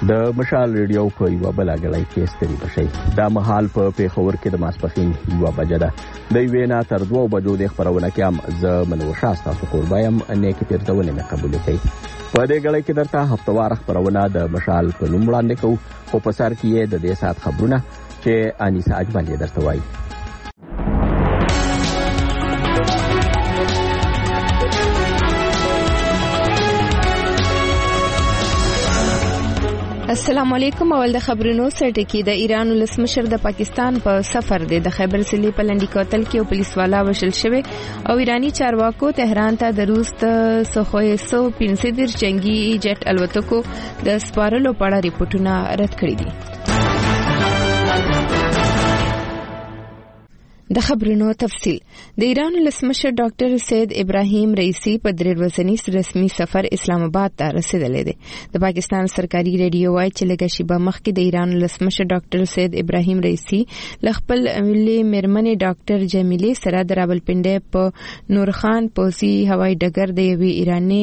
د مشال ریډیو په یو بل غړی کې ستړي بشي دا مهال په پیښور کې د ماسپخین یو بجه ده د وینا تر 2 بجو د خبرونه کې هم ز منو شاستا قربایم نیکی پیرتونه مې قبول کړي په دې غړی کې درته هفتوار خبرونه د مشال په نوم وړاندې کوو خو په سر کې د دې سات خبرونه چې انیسا اجمل درته وایي. السلام علیکم. اول د خبرونو سرټکی د ایران ولسمشر د پاکستان په سفر دی. د خیبر سلی په لنډی کوتل کې یو پولیس والا وشل شوی او ایرانی چارواکو تهران ته د روس د سخوی 135 جنگي جټ الوتکو د سپارلو په اړه ریپورتونه رد کړي دي. د خبرونو تفصیل. د ایران ولسمشر ډاکټر سید ابراهیم رئیسی په 3 ورځنی رسمي سفر اسلام آباد ته رسیدلی دی. د پاکستان سرکاري ریډیو وايي چې لږه شیبه مخکې د ایران ولسمشر ډاکټر سید ابراهیم رئیسی خپل ملي میرمنې ډاکټر جمیله سره د راولپنډۍ په نورخان پوسی هوایي ډګر د یوې ایرانی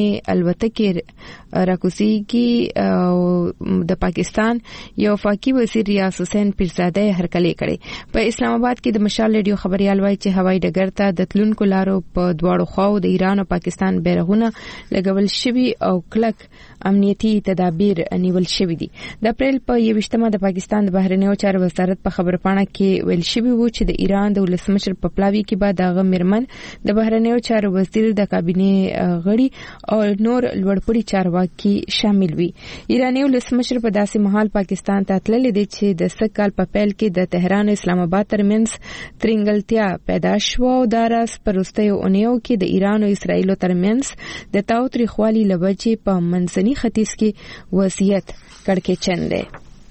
الوتکې راکوزیږي او د پاکستان یو وفاقي وزیر ریاض حسین پیرزاده هرکلی کړي. په اسلام آباد کې د مشال ریډیو خبريال وایي چې هوایي ډګر ته د تلونکو لارو په دواړو خواو د ایران او پاکستان بیرغونه لګول شوي او کلک امنیتي تدابیر نیول شوي دي. د اپریل په 21مه د پاکستان د بهرنیو چارو وزارت په خبرپاڼه کې ویل شوي وو چې د ایران د ولسمشر په پلاوي کې بعد هغه میرمن د بهرنیو چارو وزیر د کابینې غړي او نور لوړپوړي چارواکي شامل وي. ایرانی ولسمشر په داسې مهال پاکستان ته تللی دی چې د سکهال په پیل کې د تهران او اسلام آباد ترمنځ ترنګلتیا پیدا شو او د راس پروستیو اونیو کې د ایران او اسرایل ترمنځ د تاوتریخوالي لوجې په منځني ختیځ کې وضعیت کړکېچن دی.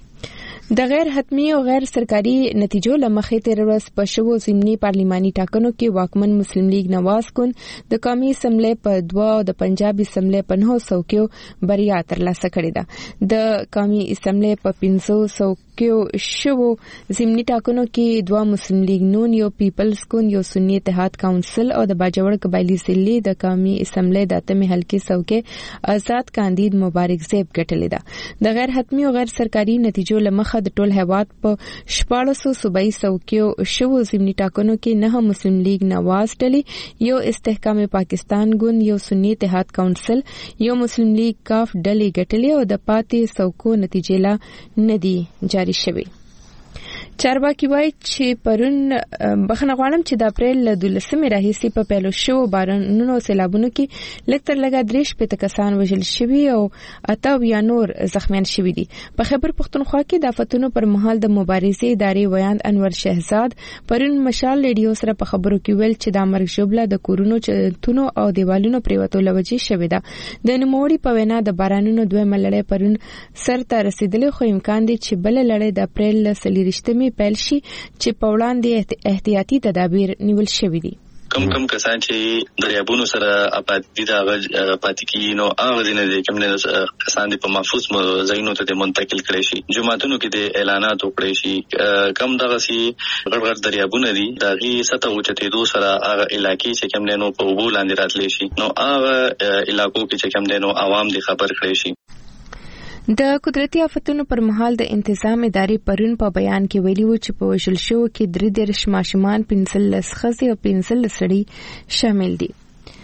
د غیر حتمی او غیر سرکاري نتیجو لمخې تیر ورځ په شوو ضمني پارلیماني ټاکنو کې واکمن مسلم لیگ نواز کن د قومي اسمبلی په 2 او د پنجاب اسمبلی په 900 کې بریا ترلاسه کړې ده. د قومي اسمبلی په 500 کې شوو ضمني ټاکنو کې 2 مسلم لیگ نون یو پیپلز کن یو سنی اتحاد کونسل او د باجوړ قبایلی سلی د قومي اسمبلی د اتمه حلقې څوکې آزاد کاندید مبارک زیب ګټلې ده. د غیر حتمی او غیر سرکاري نتیجو لمخې د ټول هیواد په 1400 صوبایي څوکیو شوو ضمني ټاکنو کې 9 مسلم لیگ نواز ډلې یو استحکام پاکستان ګوند یو سنی اتحاد کونسل یو مسلم لیگ کاف ډلې ګټلې او د پاتې څوکو نتیجې لا ندي جاری شوي. چارواکي وایي چې پرون بخښنه غواړم چې د اپریل له 12مې راهیسې په پیلو شوو بارانونو سیلابونو کې لږ تر لږه 3 کسان وژل شوي او 8 نور زخمیان شوي دي. په خیبر پښتونخوا کې د آفتونو پر مهال د مبارزې ادارې ویاند انور شهزاد پرون مشال ریډیو سره په خبرو کې ویل چې د مرګ ژوبله د کورونو چتونو او دیوالونو پریوتو لوجې شوې ده. د نوموړي په وینا د بارانونو 2 لړۍ پرون سر ته رسیدلې خو امکان دی چې بل لړۍ د اپریل 23 پیل شي چې په وړاندې احتیاطي تدابیر نیول شوي دي. کم کسان چې دریابونو سره اپاتې دا پاتې کیږي نو هغه دي کوم نه کسان په محفوظ ځایونو ته منتقل کړي شي. جماعتونو کې د اعلانات وکړي شي. کم دغه سي غړغړ دریابونه دي دغه سطح اوچته دو سره هغه علاقې چې کوم نه په وبو لاندې راتلی شي نو هغه علاقو کې چې کوم نه عوام دي خبر کړي شي. د قدرتي آفتونو پر مهال د انتظام ادارې پرون په بیان کې ویلي وو چې په وژل شوو کې 13 ماشومان 15 ښځې او 15 سړي شامل دي.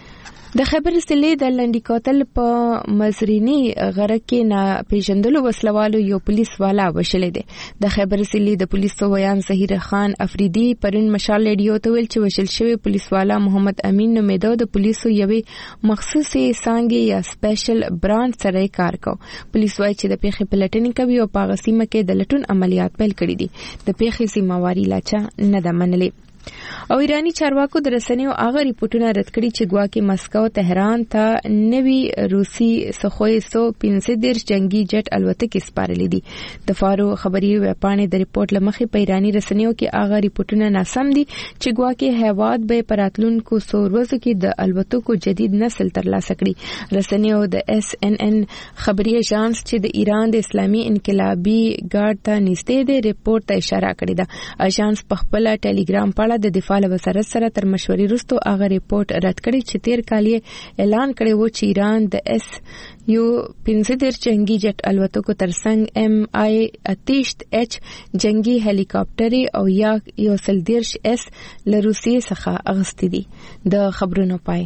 د خیبر ضلع د لنډی کوتل په مزرینی غره کې نه پیژندلو وسلوالو یو پولیس والا وشلې ده. د خیبر ضلع د پولیسو ویان ظهیر خان افریدی پرون مشال ریډیو ته ویل چې وشل شوی پولیس والا محمد امین نومیدو د پولیسو یوې مخصوصي څانګې یا سپیشل برانچ سره کار کو. پولیس وايي چې د پیښې پلټنې کوي او په غسیمه کې د لټون عملیات پیل کړي دي. د پیښې ذمہواری لاچا نه ده منلې. او ایرانی چارواکو د رسنیو هغه ریپورتونه رد کړي چې ګواکې مسکو تهران ته نوي روسي سخوی 135 جنگي جټ الوتکې سپارلې دي. د فارو خبري ویبپاڼې د ریپورت لمخې په ایرانی رسنیو کې هغه ریپورتونه ناسم دي چې ګواکې هیواد به پراتلونکو سوروزو کې د الوتکو جدید نسل ترلاسه کړي. رسنیو د SNN خبري اژانس چې د ایران د اسلامي انقلابي ګارد ته نږدې دی ریپورت ته اشاره کړې ده. اژانس په خپل ټلګرام اړه د دفاع وزارت سره تر مشورې وروسته هغه ریپورت رد کړی چې تیر کال اعلان کړی و چې ایران د SU-15 جنگي جټ الوتکو ترڅنګ MI-30H جنگي هلیکاپټر او YU-30S له روسیې څخه اغستې دي. د خبرونو پای.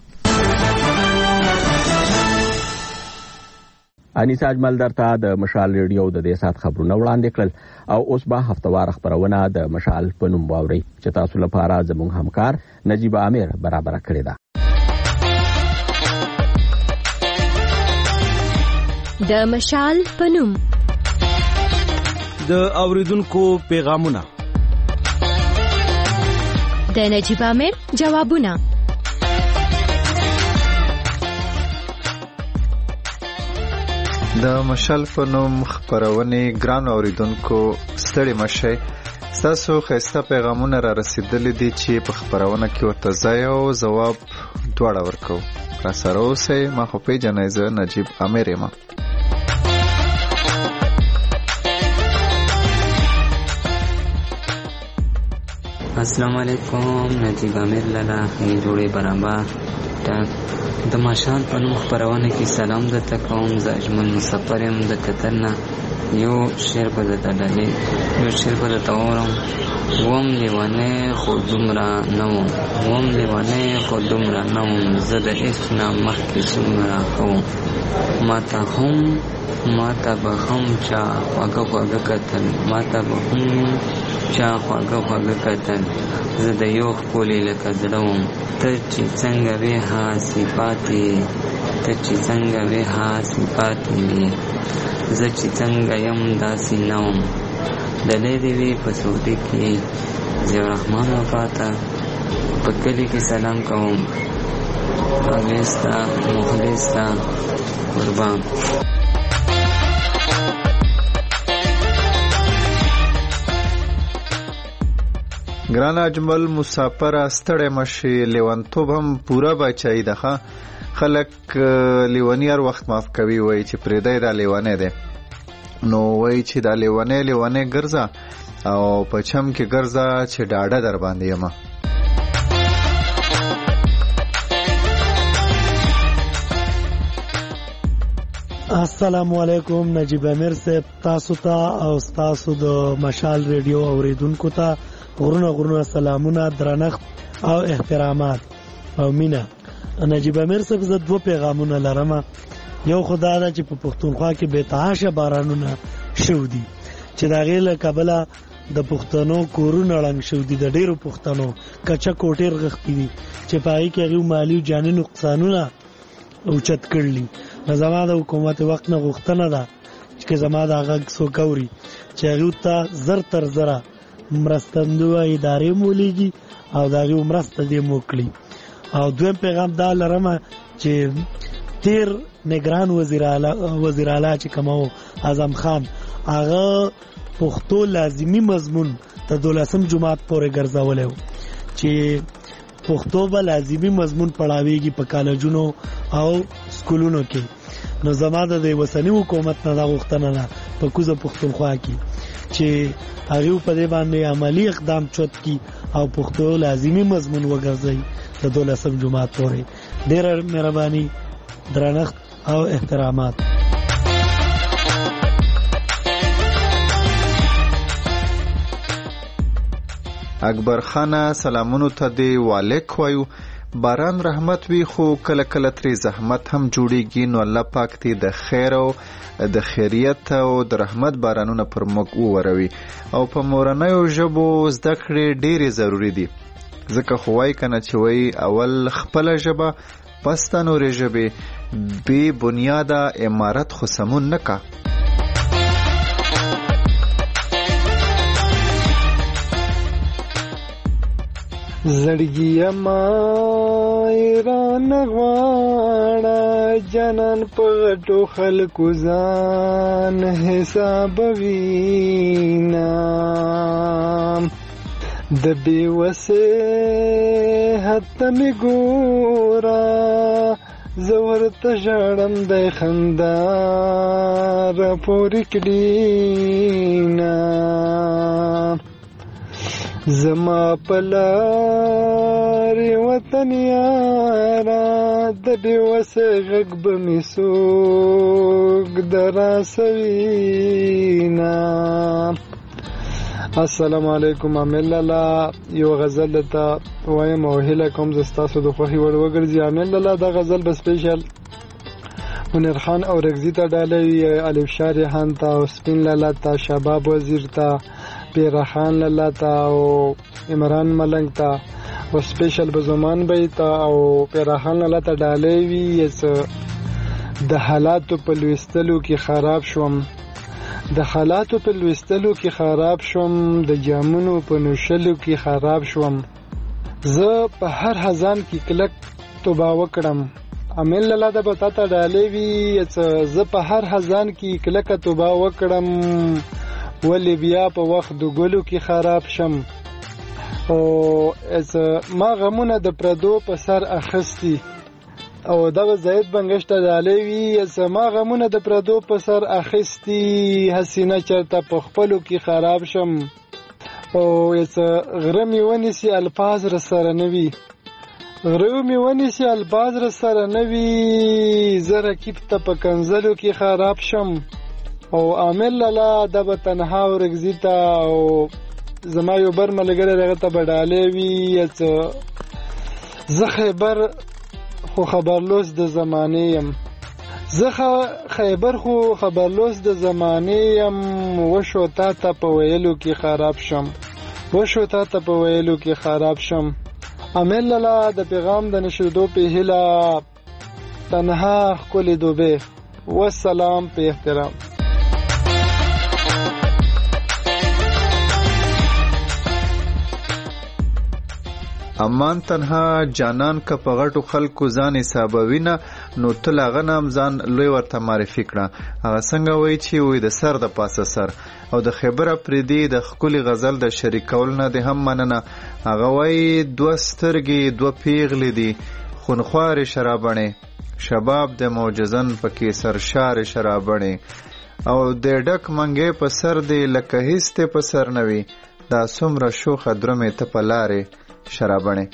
انیسا اجمل درته د مشال ریډیو د دې سات خبرونه وړاندې کړل او اوس به هفتوار خبرونه د مشال په نوم واوري چې تاسو لپاره زموږ همکار نجیب عامر برابر کړی دی. د مشال په نوم د اوریدونکو پیغامونه، د نجیب عامر جوابونه، د مشال په نوم خبرونه ګران اوریدونکو ستړي مشه. تاسو خسته پیغامونه را رسیدلې دي چې په خبرونه کې ورته ځای او جواب دواړه ورکو. را سره اوسئ. ما خو پیژنئ زه نجیب عامر یم. السلام علیکم. نجیب عامر لاله جوړې برابر د مشال په نوم خبرونه کې سلام درته کوم. زه اجمل مسافر یم د قطر نه. یو شعر به درته واورم. وم لیوانه خو دومره نه وم زه د عشق نه مخکې څومره ښه وم. ماته به هم چا خواږه کتل زه د یو ښکلي لکه زړه وم. ته چې څنګه وې هاسې پاتې وې زه چې څنګه یم داسې نه وم. ډلې دې وې په سعودي کې ضیاء الرحمن وفاته په کلي کې سلام کوم. مخلص تا قربان. ګران اجمل مسافر ستړی مشي. لیوانتوب هم پورا بچای دغه خلک لیوانی هر وخت معاف کوي، وای چې پرېدای دا لیوانه ده. نو وای چې دا لیوانه ګرځا او پچم کې ګرځا چې ډاډه در باندې یم. السلام علیکم. نجیب عامر صاحب تاسو ته او تاسو د مشال ریډیو اوریدونکو ته غرونه سلامونه، درنښت او احترامات او مینا. نجیب عامر صاحب زه دوه پیغامونه لرم. یو خدای دا چې په پښتونخوا کې بے تحاشه بارانونه شو دي چې دا غیله کابل د پښتنو کورونه ړنګ شو دي. د ډیرو پښتنو کچا کوټیر غختي دي چې پای کې غو مالی جاني نقصانونه اوچت کړلی. زما د حکومت وخت نه غوښتنه ده چې زما د هغه سو کوري چې هغه ته زر تر زره مرستندوه ادارې مولیږي او دغه مرسته دې موکړي. او دویم پیغام دا لرم چې تیر نگران وزیر اعلی چې کومو اعظم خان هغه پښتو لازمی مضمون ته 12 جمعات پورې ګرځولې چې پښتو به لازمی مضمون پڑھاویږي په کالجونو او سکولونو کې. نو زما د وسنی حکومت نه دا غوښتنه ده په کوزه پښتونخوا کې چې هغه په دې باندې عملی اقدام چوت کی او پښتو لازمی مضمون وګرځي د 12 جمعات پورې. ډېر مهرباني، درنښت او احترامات. اکبر خان سلامونو ته دی والیک وایو. باران رحمت وی خو کله کله ترې زحمت هم جوړیږي. نو الله پاک دې د خیر او د خیریت او د رحمت بارانونه پر موږ ووروي. او په مورنیو ژبو زده کړې ډېرې ضروری دي. ځکه خو وای کنه چې وای اول خپل ژبه پس د نورې ژبې بې بنیاده امارت خو سمون نه کا. زړګي ما ایران غواړه جنان په غټو خلکو ځان حساب وینا د بیوسه حتی می ګورا زور ته ژړم د خندار پورې کډینا زما پلار وطن یارا د بیوسه غږ به می څوک دراسوینا. السلام علیکم عامل لالا، یو غزل دته وایم او هیله کوم زه ستاسو د خوښې وړ وګرځي. عامل لالا دا غزل به سپیشل منیر خان او رگزی ته ډالوي، الف شاه ریحان ته او سپین لالا ته، شباب وزیر ته، پیرا خان لالا ته او عمران ملنګ ته، او سپیشل بزمان بی ته او پیرا خان لالا ته ډالوي. د حالاتو په لوستلو کې خراب شوم، د حالاتو په لوستلو کې خراب شوم، د جامونو په نوشلو کې خراب شوم، زه په هر خزان کې کلک توبه وکړم. عامل لالا د بتا ته ډالې وی، زه په هر خزان کې کلک توبه وکړم، ولی بیا په وخت د ګلو کې خراب شم. او ما غمونه د پردو په سر اخستی، او دا زید بنگشت ډالې وی، ما غمونه د پردو په سر اخستی، حسینه چرته په خپلو کې خراب شم. او غرمې ونیسی الفاظ را سره نوي، غرمې ونیسی الفاظ را سره نوي، زه رکیب ته په کنزلو کې خراب شم. او عامل لالا د به تنها او رگزی ته او زما یو بر ملګری دغه ته به ډالې وي، زه خیبر خو خبرلوس د زمانې یم، زه خیبر خو خبرلوس د زمانې یم، وشو تا ته په ویلو کې خراب شم، وشو تا ته په ویلو کې خراب شم. عامل لالا د پیغام د نشردو په هیله، تنها ښکلې دوبې، والسلام په احترام. امان تنها جانان که په غټو خلکو ځان حسابوي نه، نو تل هغه نام ځان لوی ورته معرفي کړه. هغه څنګه وایي چې وایي د سر د پاسه سر، او د خیبر افریدي د ښکلي غزل د شریکول نه دې هم مننه. هغه وایي دوه سترګې دوه پیغلې دي خونخوارې شرابڼې، شباب د معجزن پکې سرشار شرابڼې، او د ډک منګې په سر دی لکه هیڅ ته په سر نه وي، دا څومره شوخه درمې ته په لارې شرابڼې.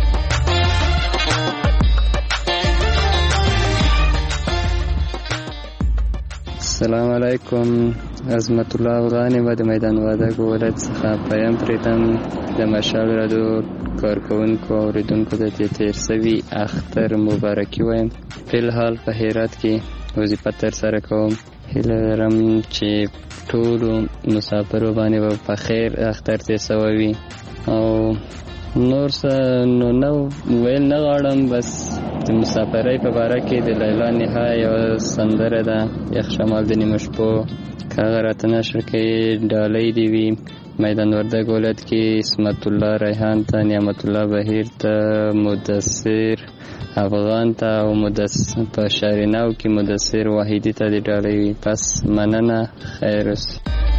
السلام علیکم، عظمت الله ورانی و د میدان وردګ ولایت څخه پیام پریتم. د مشال رادیو کارکونکو او اوریدونکو ته د تیر سوي اختر مبارکي وایم. فلحال په هرات کې وظیفه ترسره کوم. هیله لرم چې ټولو مسافرو باندې په خیر اختر تیر سوی وي. او نور څه نو نو ویل نه غواړم، بس د مسافرۍ په باره کې د لیلا نها یو سندره ده، یخ شمال د نیمو شپو، که هغه راته نشر کوي ډالۍ دې وي. میدان وردګ ولایت کې اسمت الله ریحان ته، نعمت الله بهیر ته، مدثر افغان ته، او په شاریناو کې مدثر واحدي ته دې ډالۍ وي. پس مننه، خیر اوسئ.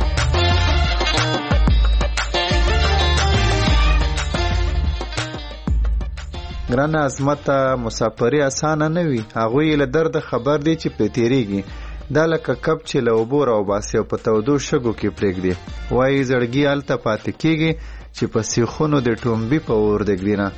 ګرانه عظمته، مسافري اسانه نه وي، هغوی له درد خبر دي چې پرې تېرېږي. دا لکه کب چې له اوبو راوباسي او په تودو شګو کې پرېږدي، وایي زړګي هلته پاتې کېږي چې په سیخونو د ټومبي په اور دګدي نه.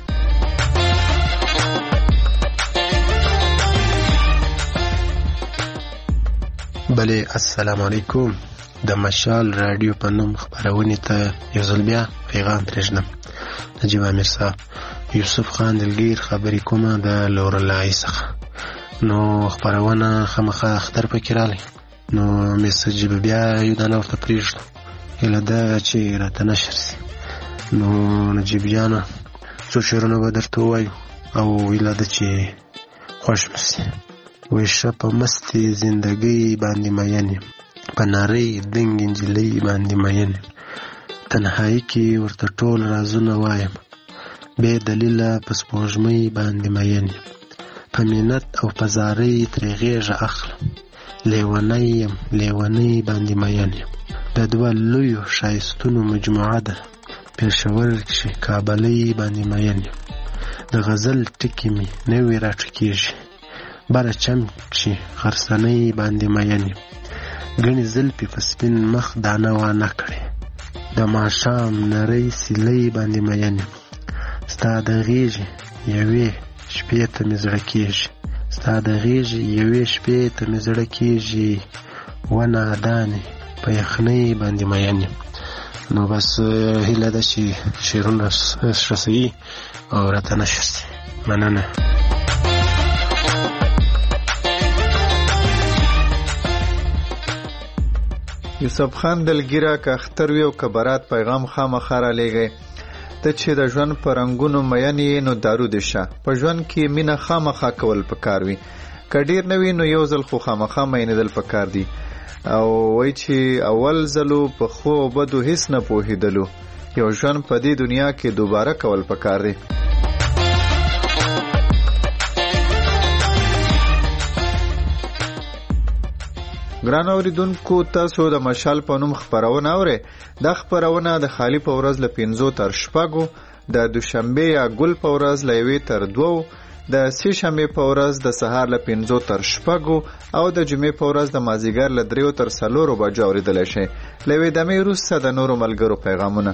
بله السلام علیکم، د مشال رادیو په نوم خپرونې ته یو ځل بیا پیغام پرېږدم. نجیب امیر صاحب، یوسف خان دلګیر خبرې کومه د لورلای څخه. نو خپرونه خامخا اختر پکې راغلی، نو میسج به بیا یو دانه ورته پرېږدو، هیله ده چې راته نشر سي. نو نجیب جانه څو شعرونه به درته ووایو، او هیله ده چې خوښ مو سي. وایي ښه په مستې زندګۍ باندې مین یم، په نرۍ دنګ نجلۍ باندې مین یم، تنهایي کې ورته ټول رازونه وایم، بې دلیله په سپوږمۍ باندې مین یم، په منت او په زارۍ ترې غېږه اخلم، لیونی یم لیونۍ باندې مین یم، د دوه لویو ښایستونو مجموعه ده، پېښور کښې کابلۍ باندې مین یم، د غزل ټکي مې نوي راټوکېږي، بره چم کښې غرڅنۍ باندې مین یم، ګڼې زلفې په سپین مخ دانه وانه کړې، د ماښام نرۍ سیلۍ باندې مین یم ستا د غېږې یوې شپې ته مې زړه کېږي ستا د غېږې یوې شپې ته مې زړه کېږي ونه دانې په یخنۍ باندې مین یم. نو بس هیله ده چې شعرونه ښه صحیح او راته نشر شي. مننه. یوسف خان دلګیره که اختر وي او که برات پیغام خامخا رالیږئ. ته چې د ژوند په رنګونو مین یې نو دارو دې شه. په ژوند کې مینه خامخا کول پکار وي، که ډیر نه وي نو یو ځل خو خامخا مینېدل پکار دي. او وای چې اول ځلو په خو او بدو هیڅ نه پوهېدلو، یو ژوند په دې دنیا کې دوباره کول پکار دی. ګران اوریدونکو، تاسو د مشال په نوم خپرونه اورئ. دا خپرونه د خالی په ورځ له 5 تر 6، د دوشنبه یا ګل په ورځ له 1 تر 2، د سې شنبه په ورځ د سهار له 5 تر 6 او د جمعې په ورځ د مازیګر له 3 تر 4 بجو اوریدلای شئ. لوي د مې روسه د نورو ملګرو پیغامونه.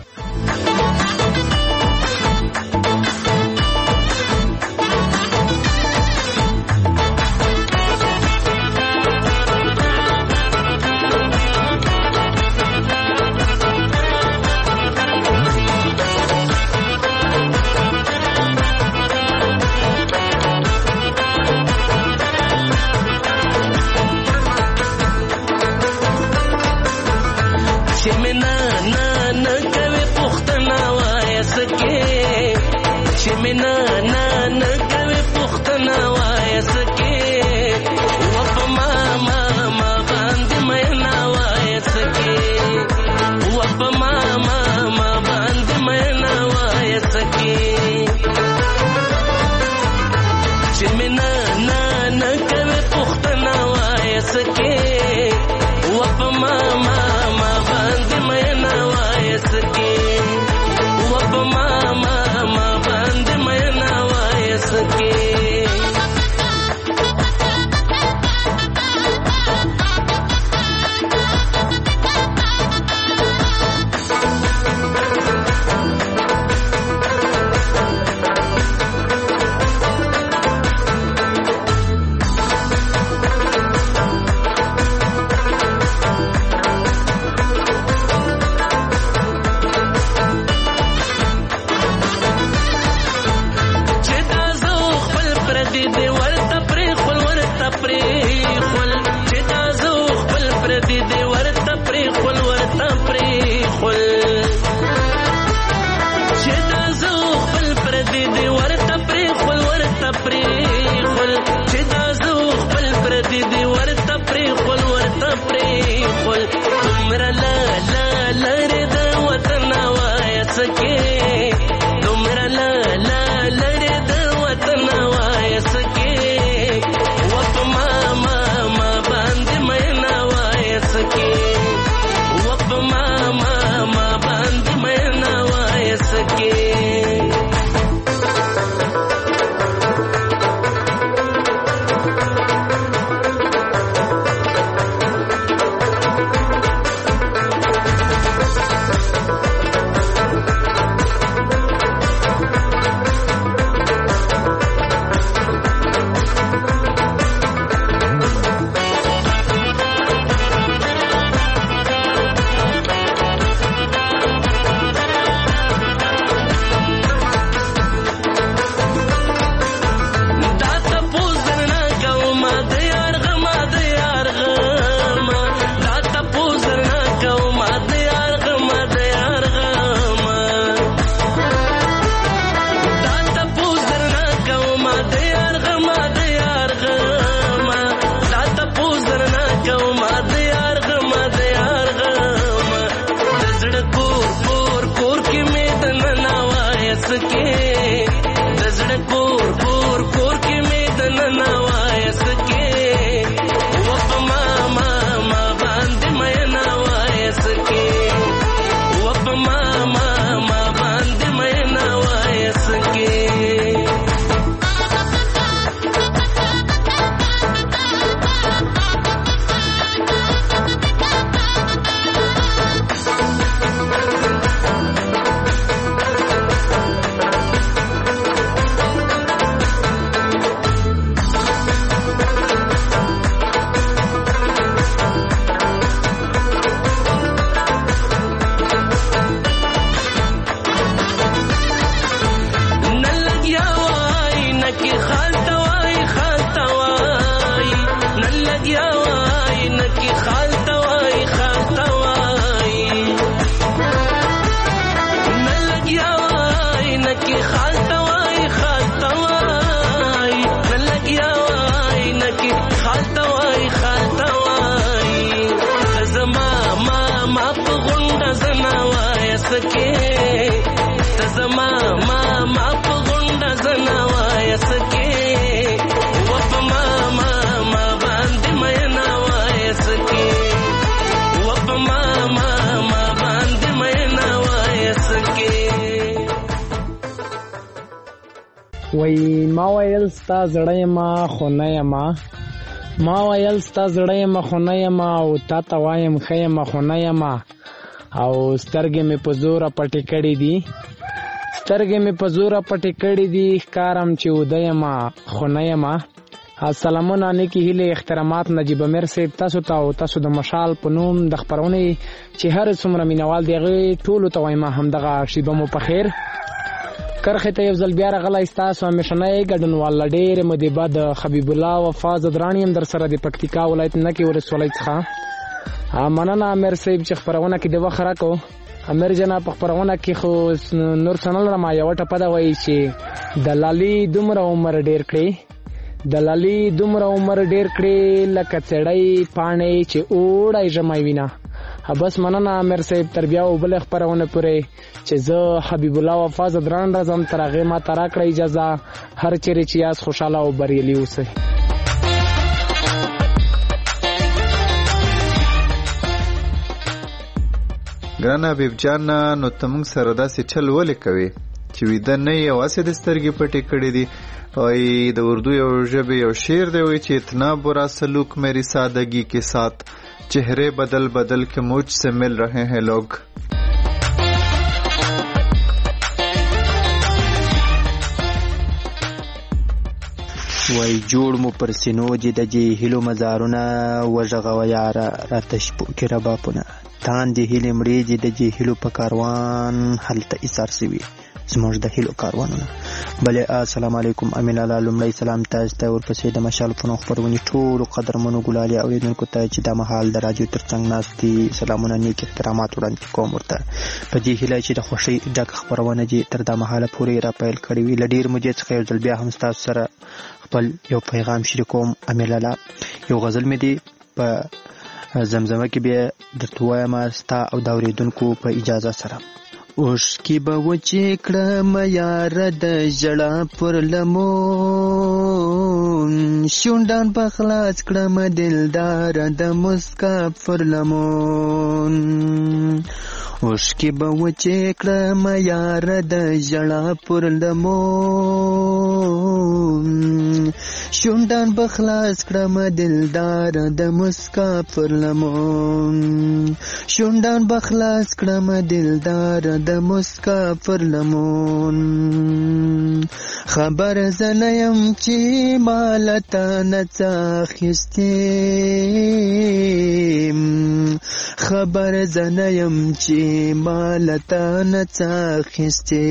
زما ما په غونډه زنا وای سکه و په ما باندې مېنا وای سکه و په ما باندې مېنا وای سکه وای ما ویل ستا زړه ما خونه ما ویل ستا زړه ما خونه ما او تا ته وایم خې ما خونه ما او سترګې مې په زوره پټې کړې دي ښکارم چې ودی ما خونه ما. السلامونه نیکی هیلې احترامات نجیب امیر صاحب تاسو ته او تاسو د مشال په نوم د خپرونې چې هر څومره مینوال دی هغې ټولو ته وایم همدغه شیبه مو په خیر. کرخې ته یو ځل بیا راغلی ستاسو همیشنی ګډونوال له ډېرې مودې بعد حبیب الله وفا زدرانی یم در سره د پکتیکا ولایت نکې ولسوالۍ څخه. مننه امیر صاحب چې خپرونه کې د وخت راکړو. امیر جناب په خپرونه کې خو نور څه نه لرم، یوه ټپه ده وایي چې دلالي دومره عمر ډېر کړې لکه څېړی پاڼې چې اوړی ژمی وینه. بس مننه امیر صاحب، تر بیا و بلې خپرونه پورې چې زه حبیب الله وفا زدران راځم، تر هغې ما ته راکړه اجازه. هر چیرې چې یاست خوشحاله او بریالي اوسئ. ګرانه حبیب جان، نو ته موږ سره داسې چل ولې کوې چې ویده نه یې او هسې د سترګې پټې کړې دي؟ وایي د اردو یو ژبې یو شعر دی، وایي چې اتنا برا سلوک میری سادگی کے ساتھ چہرے بدل بدل کے مجھ سے مل رہے ہیں لوگ. وای جوړ مو پر سینو جې د جې هیلو مزارونه وژغوه یاره راته شپو کې رباپونه تان دې هیلې مړې جې د جې هیلو په کاروان هلته ایثار سوي زموږ د هیلو کاروانونه. بلې السلام علیکم. امین الله لومړی سلام تاسو ته، ورپسې د مشال په نوم خپرونې ټولو قدرمنو ګلالي اورېدونکو ته چې دا مهال د راډیو تر څنګ ناست دي سلامونه نیک احترامات وړاندې کوم ورته په دې هیله چې د خوښۍ ډکه خپرونه دې تر دا مهاله پورې را پیل کړې وي. له ډېر مودې څخه یو ځل بیا هم ستاسو سره خپل یو پیغام شریکوم. امین الله یو غزل مې دی په زمزمه کې بیا درته وایم ستا او د اورېدونکو په اجازه سره. اوښکې به وچې کړم یاره د ژړا پر لمون شونډان به خلاص کړم دلداره د مسکا پر لمون اوښکې به وچې کړم یاره د ژړا پر لمون شونډان به خلاص کړم دلداره د مسکا پر لمون شونډان به خلاص کړم دلداره د مسکا پر لمون خبر زنه یم چې مالته نڅا اخیستې خبر زنه یم چې مالته نڅا اخیستې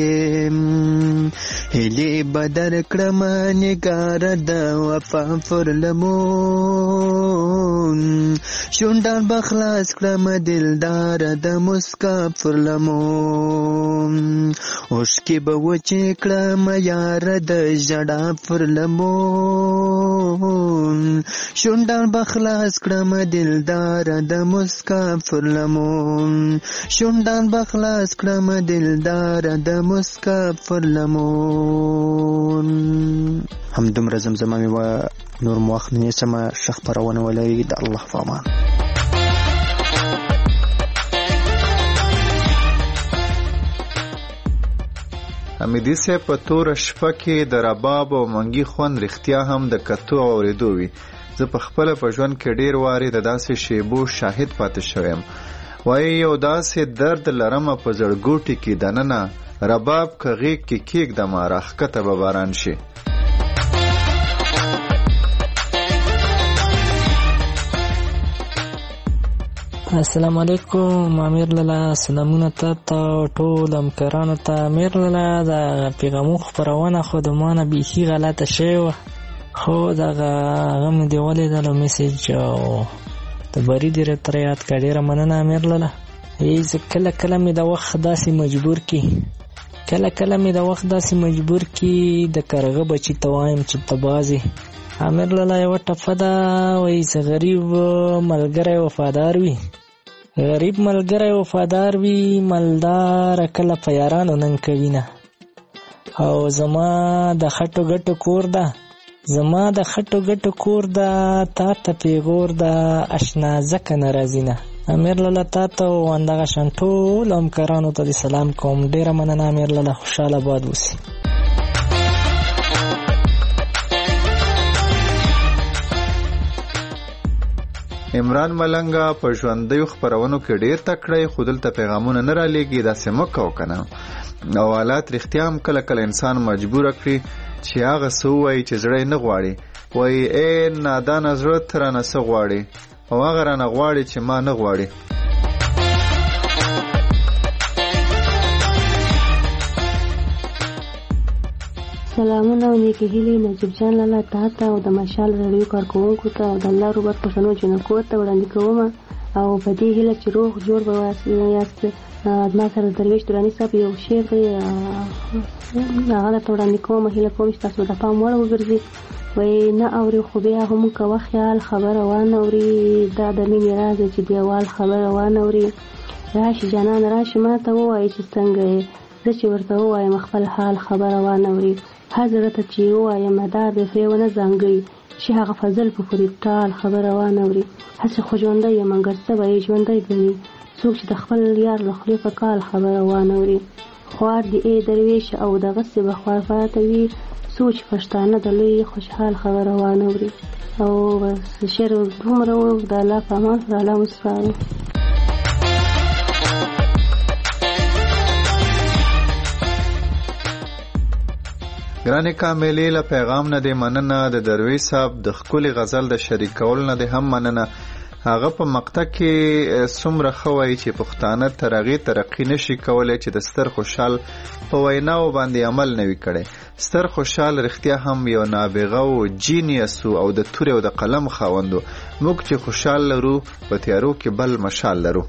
هیلې به درکړم نګاره د وفا پر لمون شونډان به خلاص کړم دلداره د مسکا پر لمون اوښکې به وچې کړم یاره د ژړا پر لمون شونډان به خلاص کړم دلداره د مسکا پر لمون شونډان به خلاص کړم دلداره د مسکا پر لمون. همدومره زمزمه مې وه، نور مو وخت نه نیسمه. ښه خپرونه ولرئ. د الله په امان. حمیدي صاحب په توره شپه کې د رباب او منګي خوند رښتیا هم د کتو او اورېدو وي. زه په خپله په ژوند کې ډېر وارې د داسې شیبو شاهد پاتې شوی یم. وایي یو داسې درد لرمه په زړګوټي کې دننه رباب که غیږ کې کېږدمه راښکته به باران شي. السلام علیکم. امیر لاله سلامونه ته ټول همکارانو ته. امیر لاله د پیغامو خپرونه خو د ما نه بیخي غلطه شوې وه، خو دغه هغه مې دې ولیدلو میسیج او د بري دې راته یاد کړه. ډېره مننه امیر لاله. زه کله کله مې د وخت داسې مجبور کی د کارغه بچي ته وایم چې ته بازې. امیر لاله یوه ټپه ده وایي چې غریب ملګری وفادار وي غریب ملګری وفادار وي، مالدار کله په یارانو ننګ کوي نه. او زما د خټو ګټو کور ده، زما د خټو ګټو کور ده، تا ته پیغور ده اشنا ځکه نه راځي نه. امیر لاله تا ته او همدغه شان ټولو همکارانو ته د سلام کوم. ډېره مننه امیر لاله، خوشحاله باد اوسي. عمران ملنګه په ژوندیو خپرونو کې ډېر تکړه خو دلته پیغامونه نه رالیږي، داسې مه کوه که نه. او حالات رښتیا هم کله کله انسان مجبوره کړي چې هغه څه ووایي چې زړه یې نه غواړي. وایي ای نادانه زړه ته رانه څه غواړي، او هغه رانه غواړي چې ما نه غواړي. سلامونه او نیکې هیلې نجیب جان لاله تا ته او د مشال راډیو کارکوونکو ته او د الله روبر پښتنو جنکو ته وړاندې کوم، او په دې هیله چې روغ جوړ به یاست. ما سره درویش دراني صاحب یو شعر دی، هغه درته وړاندې کوم. هیله کوم چې تاسو د پام وړ وګرځي. وایي نه اوري خو بیا هم کوه خیال، خبره وانه اوري دا د مینې راز چې دیوال خبره وانه اوري. راشي جانان راشي ما ته ووایي چې څنګه یې، زه چې ورته ووایم خپل حال خبره وانه اوري. هر زړه ته چې ووایم دا د پرې ونه ځانګړي، چې هغه فضل په فرید ټال خبره وانه اوري. هسې خو ژوندی یم مګر څه به یې ژوندی ګڼي، څوک چې د خپل یار له خولې په کال خبره وانه اوري. خوار دې ای درویش او دغسې به خوار پاته وي، څوک چې پښتانه د لوی خوشحال خبره وانه اوري. او بس شعر دومره و، د الله په امان سره الله وسپارو. ګرانې کاملې له پیغام نه دې مننه، د درویش صاحب د ښکلي غزل د شریکول نه دې هم مننه. هغه په مقطع کې څومره ښه وایي چې پښتانه تر هغې ترقي نشي کولی چې د ستر خوشحال په ویناو باندې عمل نه وي کړی. ستر خوشحال رښتیا هم یو نابغه و، جینیس او د تورې او د قلم خاوند و. موږ چې خوشحال لرو په تیارو کې بل مشال لرو.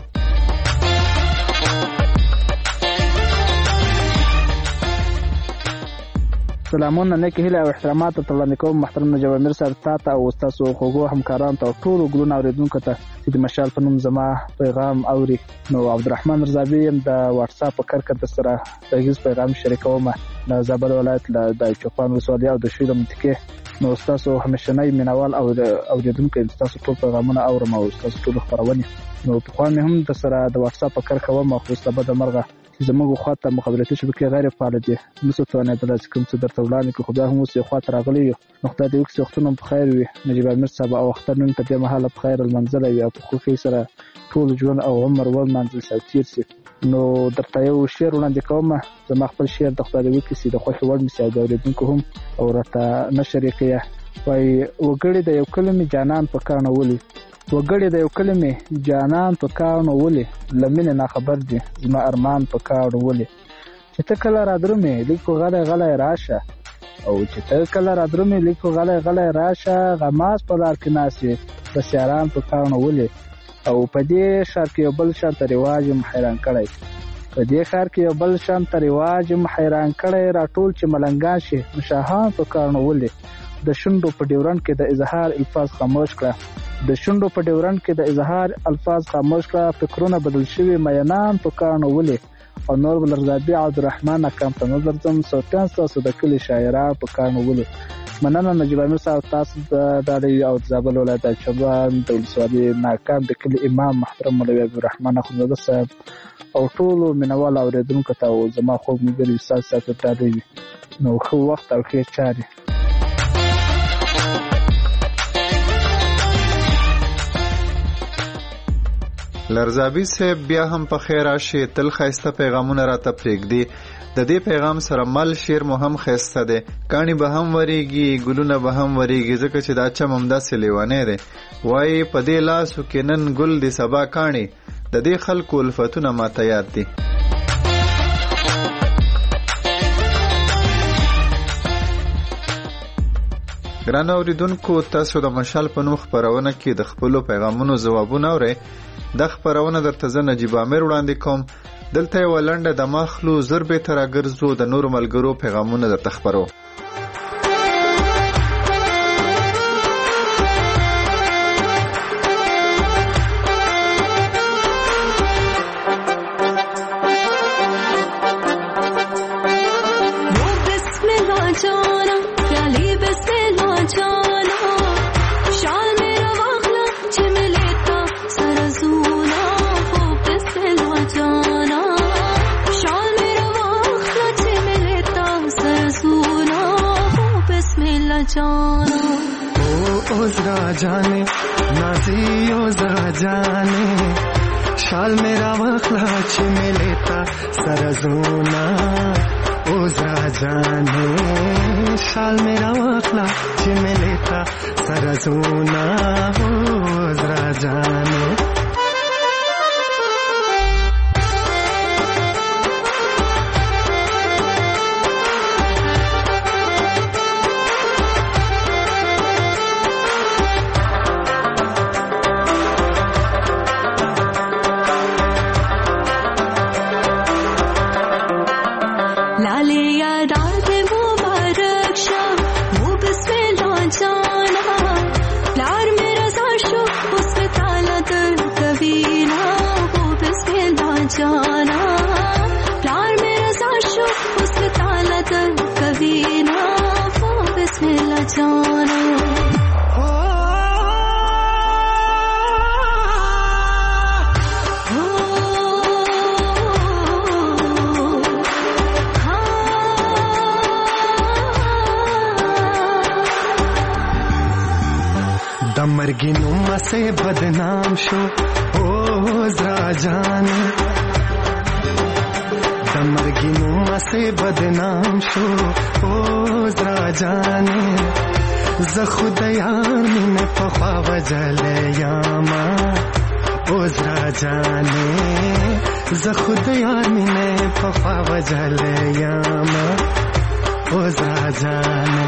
سلامونه نیکې هیلې او احترامات ته وړاندې کوم محترم نجیب امیر صاحب ته او ستاسو خوږو همکارانو ته او ټولو ګلونو اورېدونکو ته چې د مشال په نوم زما پیغام اوري. نو عبدالرحمن رضابي یم د واټساپ په کرکه د سره غږیز پیغام شریکوم د زابل ولایت له د چوپان ولسوالۍ او د شوي د منطقې. نو ستاسو همیشنی مینوال او اورېدونکو یم، ستاسو ټول پیغامونه اورم او ستاسو ټولو خپرونې. نو پخوا مې هم د سره د واټساپ په کرکه وم، خو اوس له بده مرغه چې زموږ خواته مخابراتي شبکې غیر فعاله دي، نشو توانېدلی چې کوم څه درته وړاندې کړو، خو بیا هم اوس یو خواته راغلی یو. نو خدای دې وکړي چې وختونه په خیر وي. نجیب امیر صاحب او اختر نن تر دې مهاله په خیر لمانځلی وي او په خوښۍ سره ټول ژوند او عمر ولمانځل شي او تېر شي. نو درته یو شعر وړاندې کوم. زما خپل شعر د خدای دې وکړي چې د خوښې وړ مې شي او د اورېدونکو هم او راته نشر یې کوي. وایي وګړي د یو کلي مې جانان په کاڼو ولي، وګړي د یو کلي مې جانان په کاڼو ولي، له مینې ناخبر دي زما ارمان په کاڼو ولي. چې ته کله را درومې لیکو غلی غلی راشه، او چې ته کله را درومې لیکو غلی غلی راشه، غماز په لار کې ناست یې بسیاران په کاڼو ولي. او په دې ښار کې یو بل شان ته رواج یم حیران کړی، په دې ښار کې یو بل شان ته رواج یم حیران کړی، راټول چې ملنګان شي مشاهان په کاڼو ولي. د شونډو په ډیورنډ کې د اظهار الفاظ خاموش کړه، د شونډو په ډیورنډ کې د اظهار الفاظ خاموش کړه، فکرونه بدل شوي مینان په کاڼو ولي. او نور بلرزابي عبدالرحمن اکرم ته نظر ځم، صوتیان ستاسو د کلي شاعران په کاڼو ولي. مننه نجیب امیر صاحب تاسو ډاډی او د زابل ولایت د چوبان د ولسوالۍ ناکام د کلي امام محترم مولوي عبدالرحمن اخندزاده صاحب او ټولو مینوال اورېدونکو ته او زما خوږ ملګري استاد صاحب ته ډاډی وي. نو ښه وخت او ښې چارې. لرزابي صاحب بیا هم په خیر راشي، تل ښایسته پیغامونه راته پرېږدي. د دې پیغام سره مل شعر مو هم ښایسته دی، کاڼي به هم وریږي ګلونه به هم وریږي، ځکه چې دا چم همداسې لیونی دی. وایي په دې لاسو کې نن ګل دی سبا کاڼي، د دې خلکو الفتونه ماته یاد دي. ګران اوریدونکو، تاسو د مشال په نوم خپرونه کې د خپلو پیغامونو ځوابونه اورئ. دا خپرونه درته زه نجیب امیر وړاندې کوم. دلته یوه لنډه دمه اخلو، زر بېرته راګرځو، د نورو ملګرو پیغامونه درته خپرو. जाना प्याली बिस्मिल्ला जाना शाल मेरा वागला चिमलेता सरसूना हो बिस्मिल्ला जाना शाल मेरा वागला चिमलेता सरसूना हो बिस्मिल्ला जाना ओ जरा जाने नाजी ओ जरा जाने शाल मेरा वागला चिमलेता सरसूना ओ जरा जाने शाल मेरा वागला चिमलेता सरसूना ओ जरा जाने जाना प्यार मेरा साशो उसमें ताला तर कभी ना वो बिस्मिल्लाह जाना दमरगी नुमा से बदनाम शो ओ जरा जाने दमरगी नुमा से बदनाम शो ओ जरा जाने ज़खुद यार में पखा वजले यामा ओ जरा जाने ज़खुद यार में पखा वजले यामा ओ जरा जाने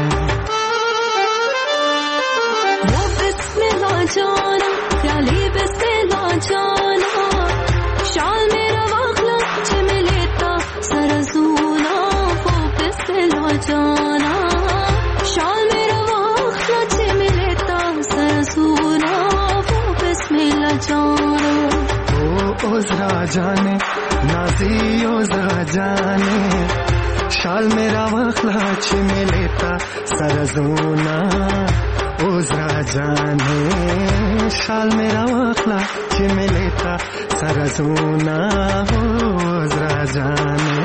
जाना प्याली बिस्मिल्लाह जाना शाल मेरा वागला चिमलेता सरसूना हो बिस्मिल्लाह जाना शाल मेरा वागला चिमलेता सरसूना हो बिस्मिल्लाह जाना ओ जरा जाने नाजी ओ जरा जाने शाल मेरा वागला चिमलेता सरसूना ओ जरा जाने शाल मेरा वागला चिमलेता सरसूना ओ जरा जाने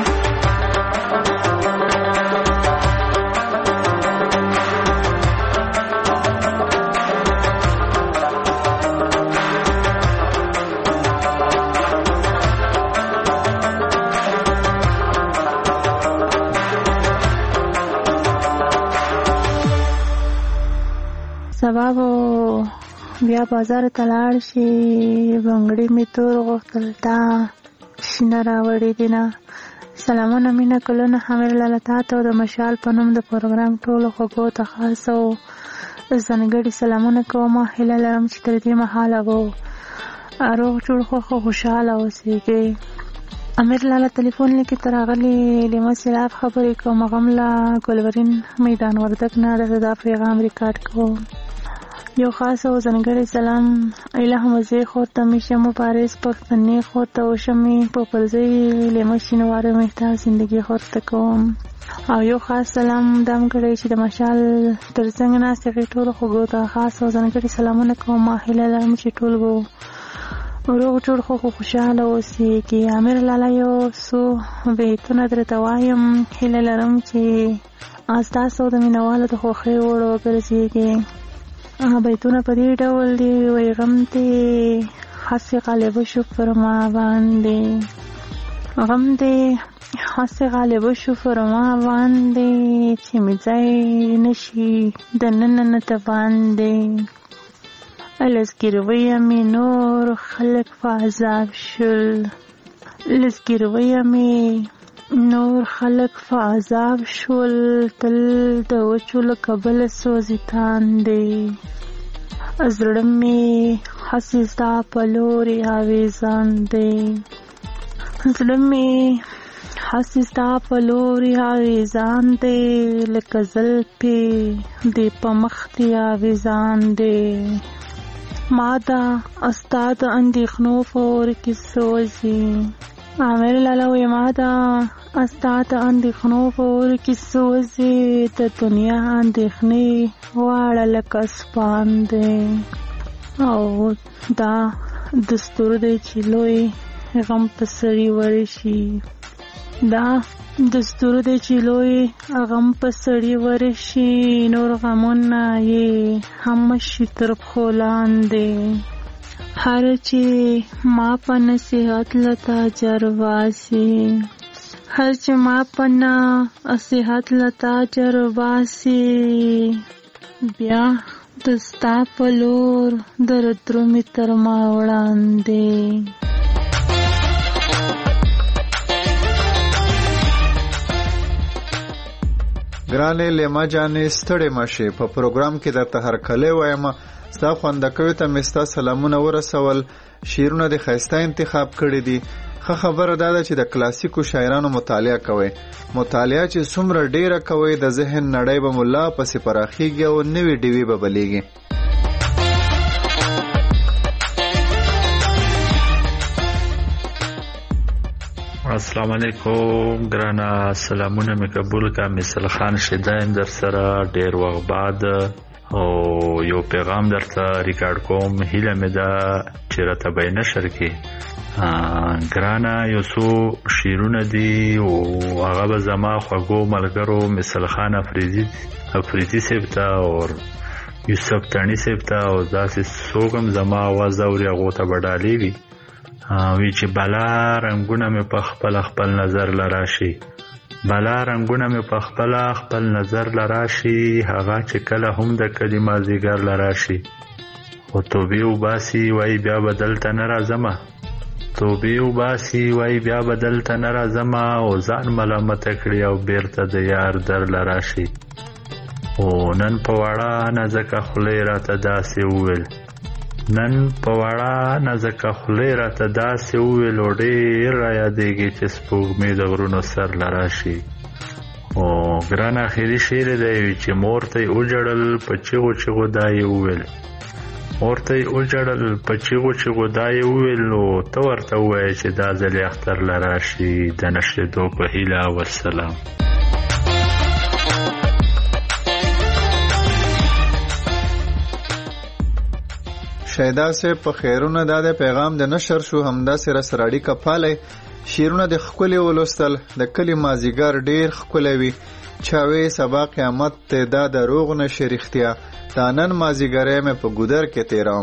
سبا بیا بازار ته لاړ شي بنګړي می تور غوښتل تا شینه راوړې دي نه سلامونه مینه کلونه حمر لاله تا د مشال په نوم د پروګرام ټولو خوږو ته خاص او ځانګړي سلامونه کوم هیله لرم چې تر دې مهاله وو روغ جوړ خو خوشاله اوسئ امیر لاله ټلیفون لیکي تر غلي لمه سلاف خبرې کوم غملا ګلورین میدان وردک نه د پیغام ریکارډ کوم یو خاص او ځانګړی سلام الهه مزه خو ته میشه مبارز پښتنې خو ته او شمې په پرځې لمه شینواره مهتا زندگی خو ته کوم او یو خاص سلام دم کړی چې د مشال ترڅنګ نه سغې ټول خو ګوته خاص او ځانګړي سلامونه کوم هیله لرم چې ټول وو روغ جوړ خو خوشاله اوسئ کې امیر لاله یو سو بیتونه درته وایم هیله لرم چې تاسو د مینوالو د خوښۍ وړ وګرځئ بیتونه په دې ډول دي وای غم دې حسي غالب شو پر ما باندې غم دې حسي غالب شو پر ما باندې چې مې ځای نشي د نن ته باندې لزګروي مې نور خلق فعذاب شل لزګروي مې نور خلق فعذاب شل تل د وچول قبل سوزیتان دی ازړه مې حسیستا پلوري اویزان دی ازړه مې حسیستا پلوري اویزان دی لکه زلفې دی په مخ دی اویزان دی ما دا استاد اندېښنو فور کې سوځي عامر لالا وی ما ته استا ته اندېښنو په اور کې سوځې د دنیا اندېښنې واړه لکه سپان دی او دا دستور دی چې لوی غم په سړي ورشي دا دستور دی چې لوی غم په سړي ورشي نور غمونه یې هم شي تر پښو لاندې هر چې ما په نصیحت لتا جرباسي هر چې ما په نصیحت لتا جرباسي بیا دستا په لور دردرومي تر ما وړاندې ګرانې لیما جانې ستړې مشي په پروګرام کې درته هرکلی وایم ستا خوندکوي ته مې ستا سلامونه ورسول شعرونه د ښایسته انتخاب کړي دي ښه خبره دا ده چې د کلاسیکو شاعرانو مطالعه کوئ مطالعه چې څومره ډیره کوئ د ذهن نړۍ به مو لا پسې پراخیږي او نوې ډیوې به بلیږي السلام علیکم ګرانا سلامونه مې قبول کا مثل خان شیدایم در سره ډیر وخت بعد او یو پیغام درته ریکارډ کوم هیله مې ده چې راته به نشر کې ګرانا یو څو شیرونه دي او هغه به زما خوږو ملګرو مثل خان افریدي صاحب ته او یوسف تانی صاحب ته او داسې څوک هم زما आवाज اوري هغو ته به ډالۍ وي وی چې بلا رنگونه مې په خپل نظر لراشي بلا رنگونه مې په خپل نظر لراشي هغه چې کله هم د کلمه زیګر لراشي او توبې وباسي وای بیا بدلته نه راځمه توبې وباسي وای بیا بدلته نه راځمه او ځان ملامت کړی او بیرته د یار در لراشي او نن په وړه نازکه خولې راته داسې وویل نن په وړه نازکه خولې راته داسې وویل او ډېر رایادېږي چې سپوږمۍ د غرونو سر لراشي او ګران اخري شعر دی چې مور ته یې وجړل په چیغو چیغو دا یې وویل مور ته یې وجړل په چیغو چیغو دا یې وویل نو ته ورته ووایه چې دا ځل یې اختر لراشي د نشرېدو په هیله والسلام شایدا صاحب په خیرونه دا د پیغام د نشر شو همدا سره سراړي کپاله شیرونه د خپل ولوستل د کلی مازیګر ډیر خپل وی چاوي سبا قیامت ته دا دروغ نشي رښتیا دا نن مازیګرې مې په ګودر کې تیرام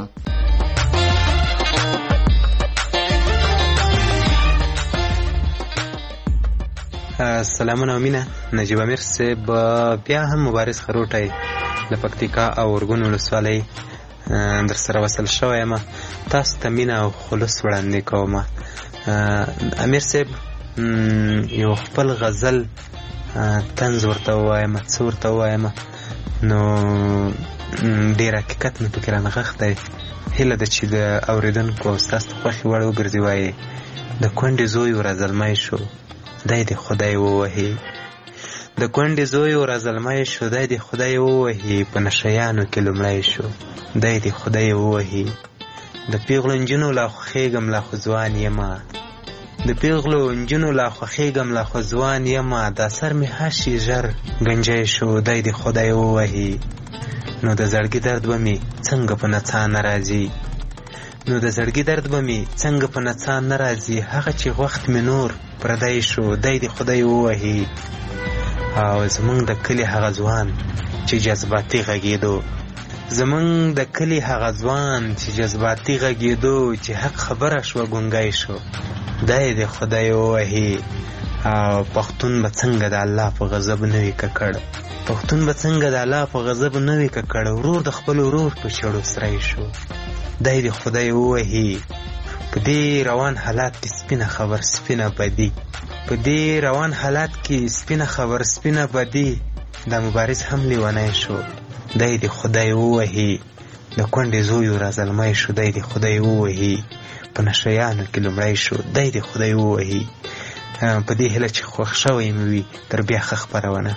سلامونه امینه نجیب امیر صاحب بیا هم مبارز خروټی د پکتیکا او ورګون ولسوالۍ در سره وصل شوی یم تاسو ته مینه او خلوص وړاندې کوم امیر صاحب یو خپل غزل طنز ورته ووایم څه ورته ووایم نو ډېر حقیقت مې پکې رانغښتی هیله ده چې د اورېدونکو او ستاسو د خوښې وړ وګرځي وایي د کونډې زوی ورازلمی شو دی د خدای ووهي د کونډې زوی ورازلمی شو دی د خدای ووهي په نشیانو کې لومړی شو دی د خدای ووهي د پیغلو نجونو لا خوښېږم لا خو ځوان یمه د پیغلو نجونو لا خوښېږم لا خو ځوان یمه دا سر مې هشي ژر ګنجی شو دی د خدای ووهي نو د زړګي درد به مې څنګه په نڅا نه راځي نو د زړګي درد به مې څنګه په نڅا نه راځي هغه چې وخت مې نور پردی شو دی د خدای ووهي او زمونږ د کلي هغه ځوان چې جذباتي غږېدو زمونږ د کلي هغه ځوان چې جذباتي غږېدو چې حق خبره شوه ګونګی شو دی د خدای ووهي او پښتون به څنګه د الله په غضب نه وي ککړ پښتون به څنګه د الله په غضب نه وي ککړ ورور د خپل ورور په چړو سری شو دی د خدای ووهي په دې روان حالات کې سپینه خبر سپینه بدي په دې روان حالات کې سپینه خبر سپینه بدي دا مبارز هم لیونی شو دی د خدای ووهي د کونډې زوی رازلمی شو دی د خدای ووهي په نشیانو کې لومړی شو دی د خدای ووهي په دې هیله چې خوښ شوی مې وي تر بیا ښه خپرونه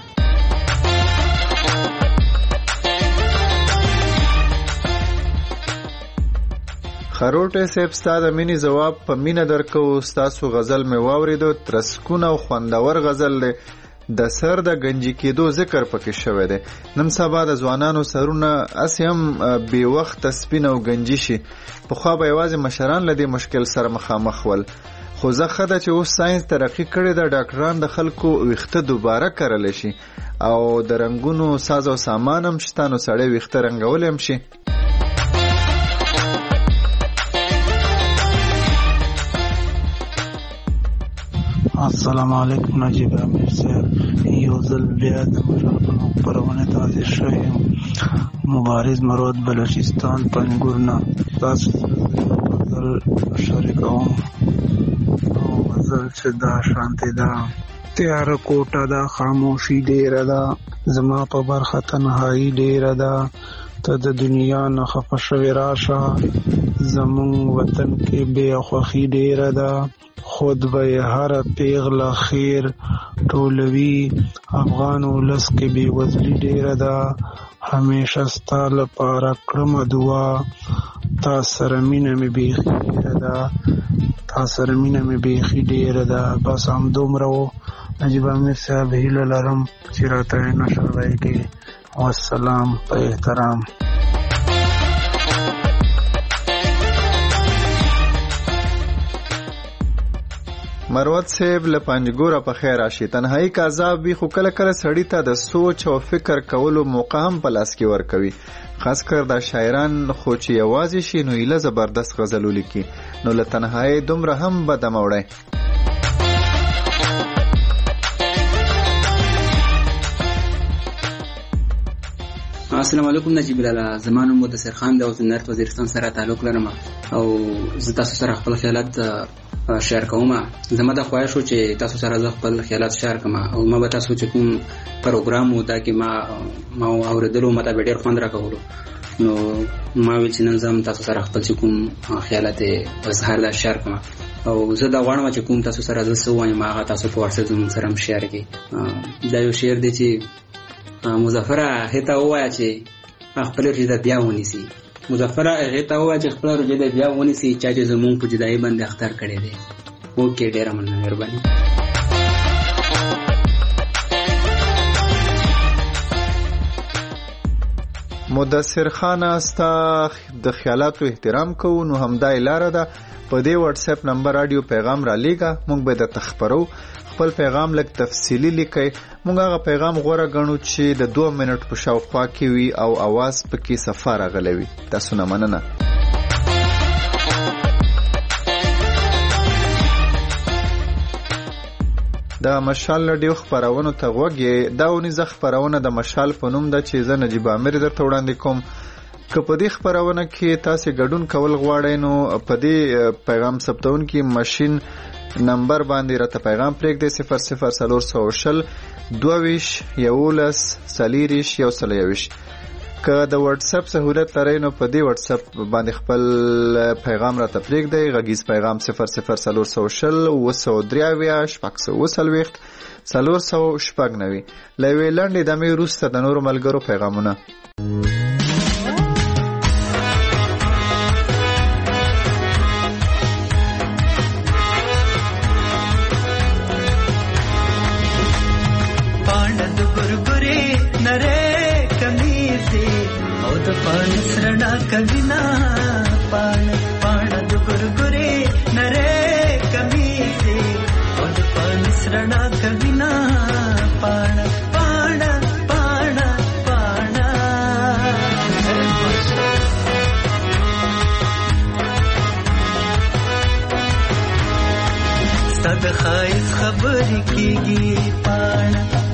خروټه صاحب ستاسو د مینی جواب په مینه درکو. تاسو غزل مې واوریدو، ترسکون او خوندور غزل دی. د سر د گنجی کېدو ذکر پکې شوی دی. نن سبا د ځوانانو سرونه اسې هم بې وخت سپین او گنجی شي. پخوا به یوازې مشران له دې مشکل سره مخامخ ول، خو زه ښه ده چې اوس ساینس ترقي کړې ده. ډاکټران د خلکو ویښته دوباره کرلی شي او د رنګونو ساز او سامان هم شته، نو سړی ویښته رنګولی هم شي. السلام علیکم نجیب امیر صاحب، یو ځل بیا د مشرفونو خپرونه تاسې شوی یم. مبارز مرود بلوچستان پنګورنا تاسو غزل شریکوم او غزل چې دا شانتې ده. تیاره کوټه ده، خاموشي ډېره ده، زما په برخه تنهایي ډېره ده. ته د دنیا نه خفه شوې راشه، زمونږ وطن کې بې خوښي ډېره ده. خود به هر پیغله خیر ټولوي، افغان ولس کې بې وزلي ډېره ده. همیشه ستا لپاره کړمه دعا، تا سره مینه مې بیخي ډېره ده، تا سره مینه مې بیخي ډېره ده. بس همدومره و. نجیب امیر صاحب هیله لرم چې راته نشر وکړي. والسلام په احترام. مروت صاحب له پنجګوره په خیر راشي. تنهایی کا عذاب وي، خو کله کله سړی ته د سوچ او فکر کولو موقع هم په لاس کې ورکوي. خاص کر دا شاعران خو چې یوازې شي نو ایله زبردست غزل ولیکي، نو له تنهایی دومره هم بده مه وړئ. السلام علیکم نجیب لالا، زما نوم مدثر خان دی او زه نرت وزیرستان سره تعلق لرم او زه تاسو سره خپل خیالات شیر کوم. زما د خواهش و چې تاسو سره زه خپل خیالات شیر کوم او ما به تاسو چې کوم پروګرام و دا کې ما اوریدلو ماته به ډېر خوند راکولو، نو ما ویل چې نن زه هم تاسو سره خپل چې کوم خیالات اظهار دا شیر کوم او زه دا غواړم چې کوم تاسو سره زه څه وایم هغه تاسو په واتساپ زموږ سره هم شیر کړئ. دا یو شعر دی چې مظفره هته ووایا چې خپل رجدا بیا ونیسي. مظفره هته ووایا چې خپل رجدا بیا ونیسي، چا چې زمونږ په جدایي باندې اختر کړی دی. اوکې، ډېره مننه، مهرباني. مدثر خان استا د خیالاتو احترام کوو، نو همدا لاره ده. په دې واتس اپ نمبر رادیو پیغام را لیږه، موږ به د تخبرو خپل پیغام لږ تفصیلی لیکي. موږ هغه پیغام غوړه غنو چې د 2 منټ په شاوخوا کې وي او आवाज پکې صفه راغلي. تاسو نه مننه. د مشال رادیو خبرونه ته غوږی. دا ونیزه خبرونه د مشال په نوم ده چې زه نجیب امیر درته وړاندې کوم. که په دې خبرونه کې تاسو ګډون کول غواړئ نو په دې پیغام ثبتون کې ماشين نمبر باندې راته پیغام پرېږدئ 00420 22 11 40 121. که د واتس اپ سہولت لرئ نو په دې واتس اپ باندې خپل پیغام راته پرېږدئ. غږیز پیغام 00420 223 440 490. له یوې لنډې دمې وروسته د نورو ملګرو پیغامونه. कविना पाण पाण दुगुरगुरे नरे कमीजे और पाण सरणा कविना पाण पाण पाण पाण सद खाइस खबर कीगी पाण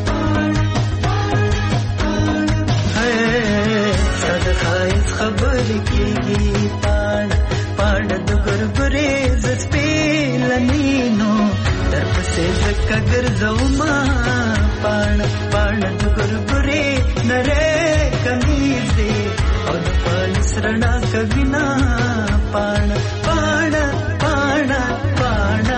खबर कीगी पाण पाण दुगुरगुरे जस्पेलनीनो तरफ से कगर जौमा पाण पाण दुगुरगुरे नरे कमीजे और पाण सरणा कविना पाण पाण पाण पाण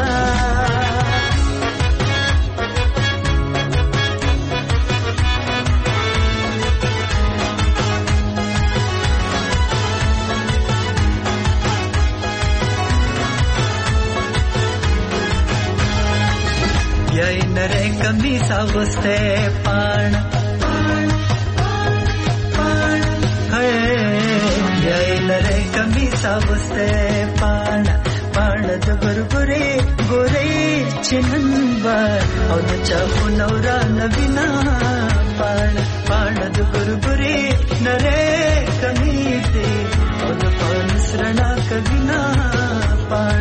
اغوسته پاڼ بیا یې لرې کمیس اغوسته پاڼ د ګورګورې ګورې چې نن به او د چا خو نورا نبینا پاڼ د ګورګورې نرې کمیس دی او د پانس رڼا کبینا پاڼ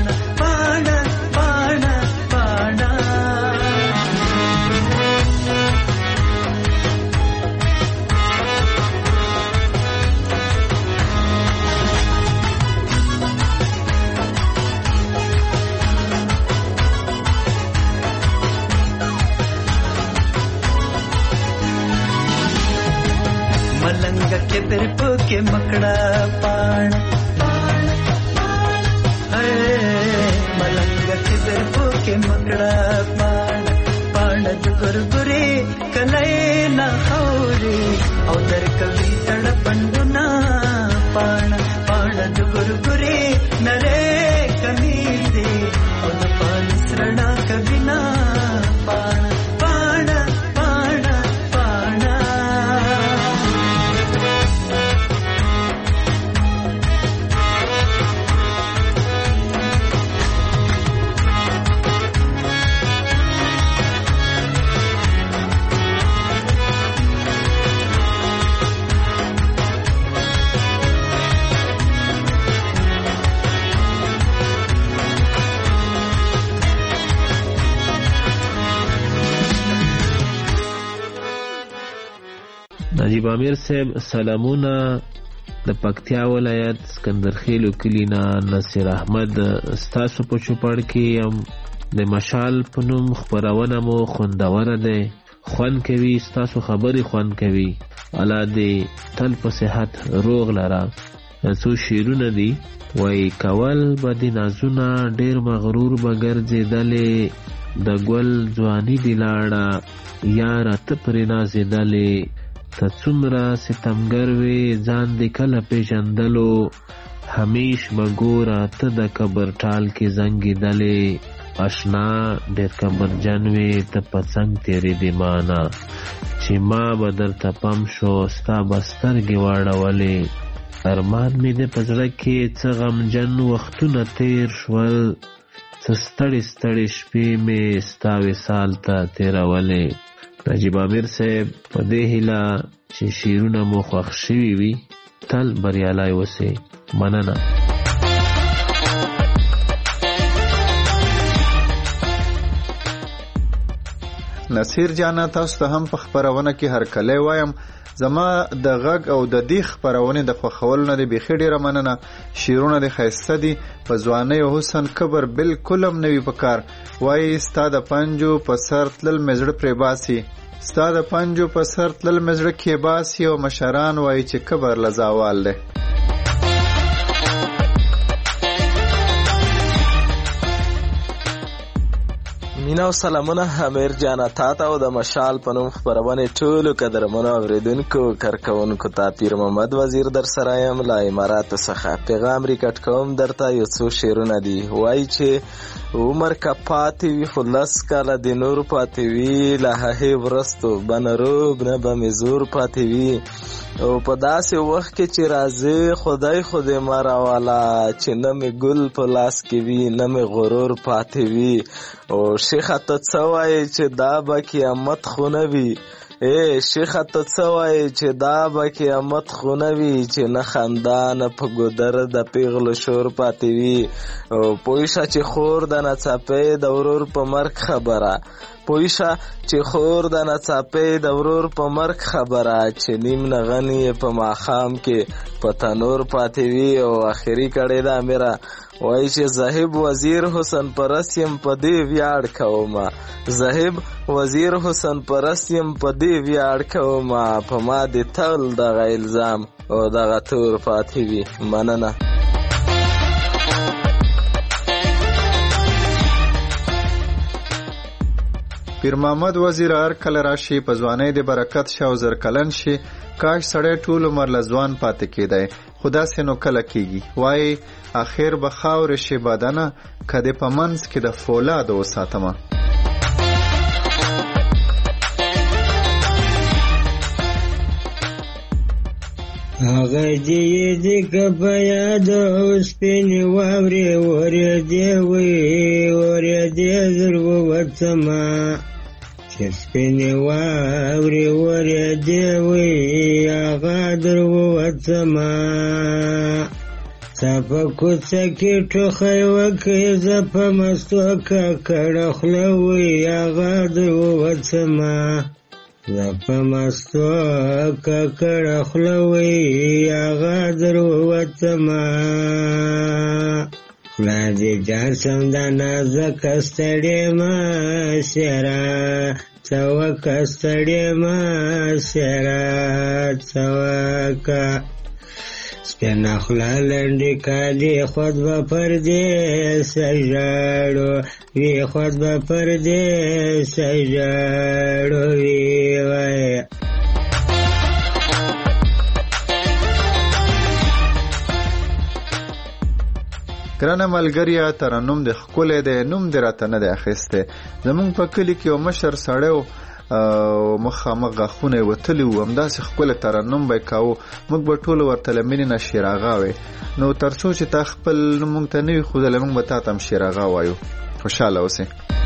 ملنګ کې پر پکې مکړه پاڼ ملنګ کې پر پکې مکړه پاڼ د ګورګورې کله نه خوري او درکوي تړپندونه پاڼ د ګورګورې نرې کمیس دی او د پانس رڼا کبینا پاڼ نجیب امیر صاحب سلامونه د پکتیا ولایت سکندرخیلو کلینا نصیر احمد ستاسو په چوپړ کې یم د مشال په نوم خپرونه مو خوندوره ده خوند کوي ستاسو خبرې خوند کوي الله دې تل په صحت روغ لره څو شعرونه دي وای کول به د نازونه ډېر مغرور به ګرځېدلې د ګل ځواني دې لاړه یاره ته پرې نازېدلې ته څومره ستمګر وې ځان دې کله پېژندلو همیش به ګوره ته د قبر ټال کې زنګېدلې اشنا ډېر کبرجن وې ته په څنګ تېرېدې مانا چې ما به درته پم شو ستا به سترګې واړولې ارمان مې د په زړه کې څه غمجن وختونه تېر شول څه ستړې ستړې شپې مې ستا وصال ته تېرولې نجیب امیر صاحب په دې هیله چې شعرونه مو خوښ شوي وي تل بریالی اوسئ مننه نصیر جانا تاسو ته هم په خپرونه کې هرکلی وایم زما د غږ او د دې خپرونې د خوښولو نه دې بیخي ډېره مننه شعرونه دې ښایسته دي په ځوانۍ او حسن کبر بالکل هم نه وي په کار وایي ستا د پنجو په سر تلل مې زړه پرې باسي ستا د پنجو په سر تلل مې زړه کې باسي او مشران وایي چې کبر له زوال دی مینا او سلامونه امیر جانا تا ته او د مشال په نوم خپرونې ټولو قدرمنو اوریدونکو کارکوونکو ته پیر محمد وزیر در سره یم له اماراتو څخه پیغام ریکارډ کوم درته یو څو شعرونه دي وایي چې عمر که پاتې وي خو لس کاله د نور پاتې وي له هغې ورستو به نه روب نه به مې زور پاتې وي او په داسې وخت کې چې راځي خدای خو دې مه راواله چې نه مې ګل په لاس کې وي نه مې غرور پاتې وي او شیخه ته څه وایې چې دا به قیامت خو نه وي شیخه ته څه وایې چې دا به قیامت خو نه وي چې نه خندا نه په ګودر د پیغلو شور پاتې وي او پوه شه چې خور د ناڅاپۍ د ورور په مرګ خبره پوه شه چې خور د ناڅاپۍ د ورور په مرګ خبره چې نیم نغنې په ماښام کې په تنور پاتې وي او آخري کړې ده میرا وایي چې زاهب وزیر حسن پرست یم په دې ویاړ کومه زاهب وزیر حسن پرست یم په دې ویاړ کومه په ما دې تل دغه الزام او دغه تور پاتې وي مننه پیر محمد وزیر هر کله راشي په ځوانۍ د برکت شه او زر کلن شي کاش سړی ټول عمر له ځوان پاتې کېدی خو داسې نو کله کېږي وایي اخر به خاورې شي بدنه که دې په منځ کې د فولادو وساتمه هغه دې که په یاد سپینې واورې ورېدې وي ورېدې زر ووتمه چې سپینې واورې ورېدې وي هغه در ووتمه تا په کوڅه کې ټوخی وکړې زه په مستو ککړه خوله وي هغه در ووتمه زه په مستو ککړه خوله وي هغه در ووتمه خوله دې جار سم د نازکه ستړې مه سیره څه وکه ستړې مه سیره څه وکه سپینه خوله لنډې کالي خود به پر دې سژاړو وي خود به پر دې سژاړو وي وایه ګرانه ملګريه ترنم د ښکلی دی نوم دې راته نه دی اخیستی زمونږ په کلي کې یو مشر سړی و مخامخ غاښونه یې وتلي وو همداسې ښکلی ترنم به یې کاوه موږ به ټولو ورته له مینې نه شیراغا وی نو تر څو چې تا خپل نوم موږ ته نه وي ښودلی موږ به تا ته هم شیراغا وایو خوشحاله اوسئ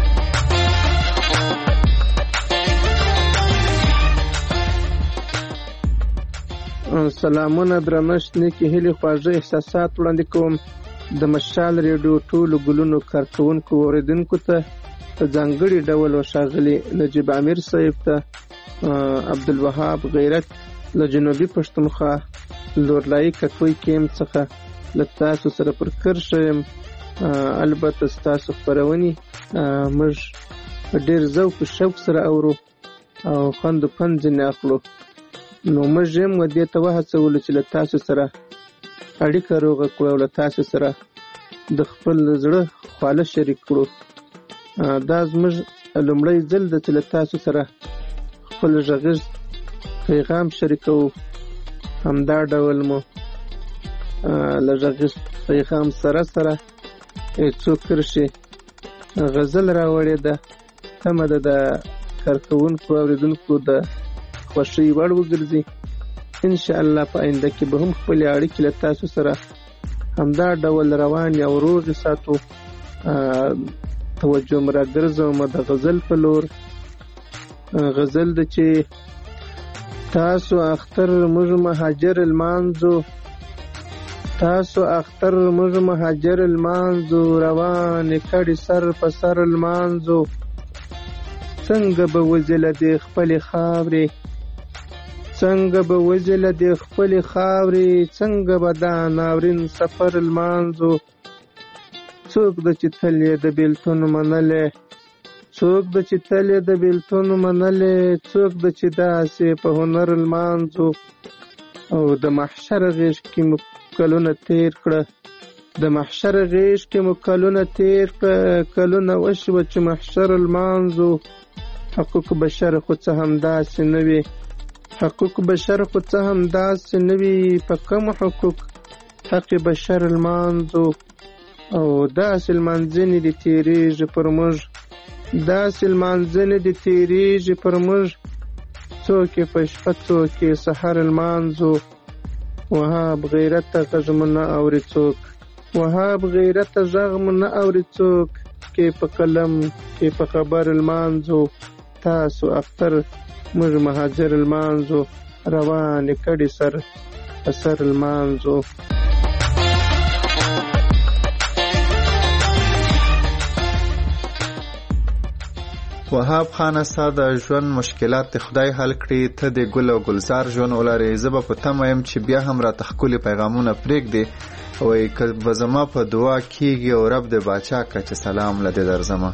سلامونه درنښت نیکې هیلې خواږه احساسات وړاندې کوم د مشال ریډیو ټولو ګلونو کارکوونکو اوریدونکو ته په ځانګړي ډول ښاغلي نجیب امیر صاحب ته عبدالوهاب غیرت له جنوبي پښتونخوا لورلایي کټوۍ کیم څخه له تاسو سره پر کرښه یم البته ستاسو خپرونې موږ په ډېر ذوق و شوق سره اورو او خوند و پند ځینې اخلو نو موږ هم دې ته وهڅولو چې له تاسو سره اړیکه روغه کړو او له تاسو سره د خپل زړه خواله شریک کړو دا زموږ لومړی ځل ده چې له تاسو سره خپل غږیز پیغام شریکوو همدا ډول مو له غږیز پیغام سره سره څو کرښې غزل راوړې ده تمه ده د کارکوونکو اوریدونکو د خوښۍ وړ وګرځي ان شاء الله په آینده کې به هم خپل اړیکې له تاسو سره همدا ډول روان او روغ ساتو توجه مرا ګرځوم د غزل په لور غزل د چې تاسو اختر موږ مهاجر المانزو تاسو اختر موږ مهاجر المانزو روان کړي سر په سر المانزو څنګه به وزله د خپل خاورې څنګه به وزله د خپل خاورې څنګه به دا ناورین سفر المانزو څوک د چې تل یې د بیلتون منلې څوک د چې تل یې د بیلتون منلې څوک د چې داسې په هنر المانزو او د محشر غیږ کې مو کلونه تیر کړه د محشر غیږ کې مو کلونه تیر کړه کلونه وشوه چې محشر المانزو حقوق بشر خو څه همداسې نه وي حقوق بشر خو څه همداسې نه وي په کوم حقوق حق بشر المانزو او داسې لمانځنې دې تېرېږي پر موږ داسې لمانځنې دې تېرېږي پر موږ څوک یې په شپه څوک یې سحر المانزو وهاب غیرته غږ مو نه اوري څوک وهاب غیرته غږ مو نه اوري څوک کې په قلم کې په خبر المانزو تاسو اختر موږ مهاجر المانزو روان کړي سر اثر المانزو وهاب خان ساده ژوند مشکلات خدای حل کړي ته د ګل او گلزار ژوند ولرې زه به په تمه یم چې بیا هم راته ښکلي پیغامونه پرېږدي وایي که به زما په دعا کېږي او رب د باچا که چې سلام له دې درځمه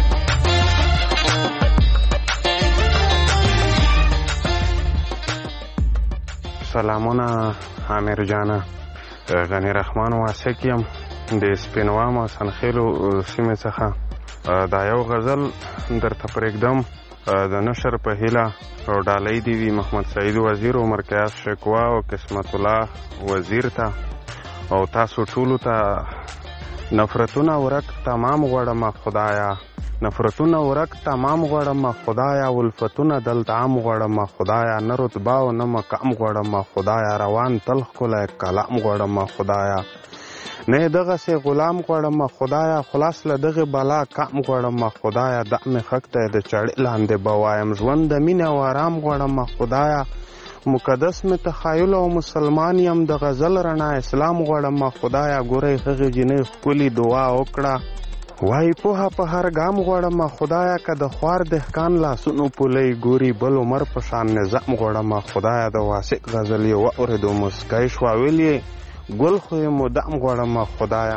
سلامونه عامر جانه غنی رحمان واسق یم د سپینوام او سنخیلو سیمې څخه دا یو غزل درته پرېږدم د نشر په هیله او ډالۍ دې وي محمد سعید وزیر عمر قیاس شکوا او قسمت الله وزیر ته او تاسو ټولو ته نفرتونه ورک تمام غواړم خدایا نفرتونه ورک تمام غواړم خدایا، الفتونه دلته عام غواړم خدایا، نه رتبه او نه مقام غواړم خدایا، روان تل ښکلی کلام غواړم خدایا، نه دغسې غلام غواړم خدایا، خلاص له دغې بلا کام غواړم خدایا، دا مې خک دی د چړې لاندې به وایم، ژوند د مینې او آرام غواړم خدایا، مقدس مې تخیل او مسلمان یم، د غزل رڼا اسلام غواړم خدایا، ګورئ هغې جینۍ ښکلي دعا وکړه، وایي پوهه په هر ګام غواړم خدایا، که د خوار دهقان لاسونو پولی ګوري بل عمر په شان نظام غواړم خدایا، د واسق غزل یې واورېدو مسکی شوه، ویل یې ګل خو یې مدام غواړم خدایا.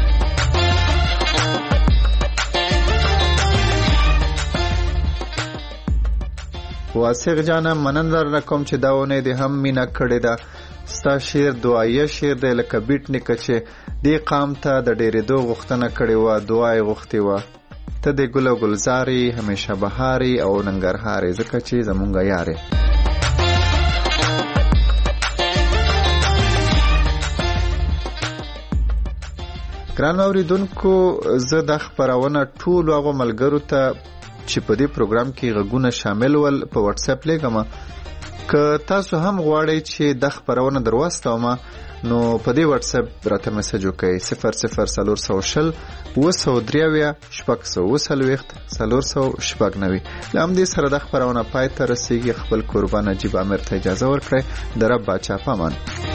واسق جانه مننه در کوم چې دا ونه دې هم مینا کړې ده. ستا شعر دعایه شعر دی لکه بیټ نیکه چې دې قام ته د ډېرېدو غوښتنه کړې وه، دعا یې غوښتې وه. ته د ګل او ګلزاري، همیشه بهاري او ننګرهاري، ځکه چې زمونږ یارې. ګران اوریدونکو، زه دا خپرونه ټولو هغو ملګرو ته چې په دې پروګرام کې غږونه شامل ول په واتس اپ لیږم. که تاسو هم غواړئ چې دا خپرونه در واستومه نو په دې واتس اپ راته میسج وکړئ 00420 903 640 490. له همدې سره دا خپرونه پای ته رسیږي. خپل قربان نجیب امیر ته اجازه ورکړئ. د رب باچا په امان.